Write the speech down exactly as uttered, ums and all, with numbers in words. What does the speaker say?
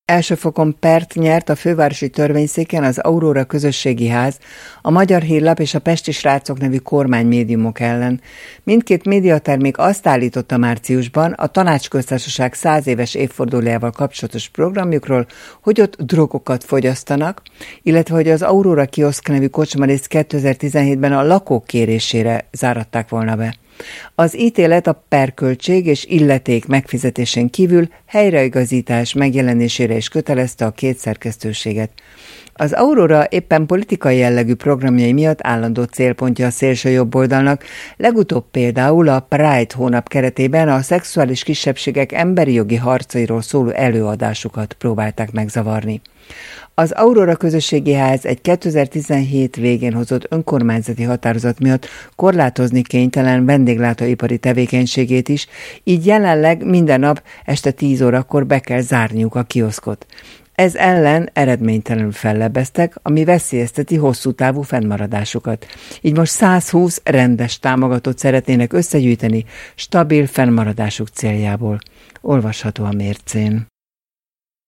Első fokon pert nyert a fővárosi törvényszéken az Aurora Közösségi Ház, a Magyar Hírlap és a Pesti Srácok nevű kormánymédiumok ellen. Mindkét médiatermék azt állította márciusban a Tanácsköztársaság száz éves évfordulójával kapcsolatos programjukról, hogy ott drogokat fogyasztanak, illetve hogy az Aurora Kioszk nevű kocsmarészt kétezer-tizenhétben a lakók kérésére záratták volna be. Az ítélet a perköltség és illeték megfizetésén kívül helyreigazítás megjelenésére is kötelezte a két szerkesztőséget. Az Aurora éppen politikai jellegű programjai miatt állandó célpontja a szélső jobboldalnak, legutóbb például a Pride hónap keretében a szexuális kisebbségek emberi jogi harcairól szóló előadásukat próbálták megzavarni. Az Aurora Közösségi Ház egy kétezer-tizenhét végén hozott önkormányzati határozat miatt korlátozni kénytelen vendéglátóipari tevékenységét is, így jelenleg minden nap este tíz órakor be kell zárniuk a kioszkot. Ez ellen eredménytelenül fellebbeztek, ami veszélyezteti hosszú távú fennmaradásukat. Így most százhúsz rendes támogatót szeretnének összegyűjteni stabil fennmaradásuk céljából. Olvasható a Mércén.